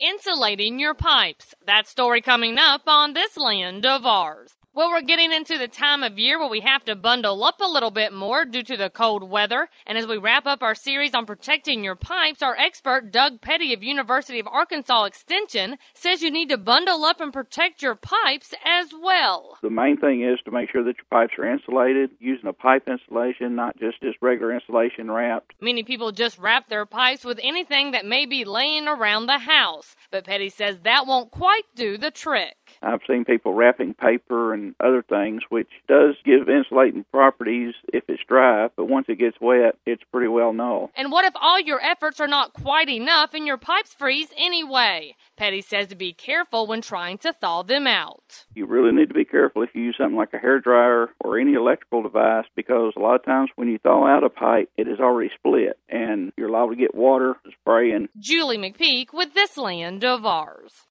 Insulating your pipes. That story coming up on This Land of Ours. Well, we're getting into the time of year where we have to bundle up a little bit more due to the cold weather. And as we wrap up our series on protecting your pipes, our expert Doug Petty of University of Arkansas Extension says you need to bundle up and protect your pipes as well. The main thing is to make sure that your pipes are insulated, using a pipe insulation, not just regular insulation wrapped. Many people just wrap their pipes with anything that may be laying around the house. But Petty says that won't quite do the trick. I've seen people wrapping paper and other things, which does give insulating properties if it's dry, but once it gets wet, it's pretty well null. And what if all your efforts are not quite enough and your pipes freeze anyway? Petty says to be careful when trying to thaw them out. You really need to be careful if you use something like a hairdryer or any electrical device, because a lot of times when you thaw out a pipe, it is already split, and you're liable to get water spraying. Julie McPeak with This Land of Ours.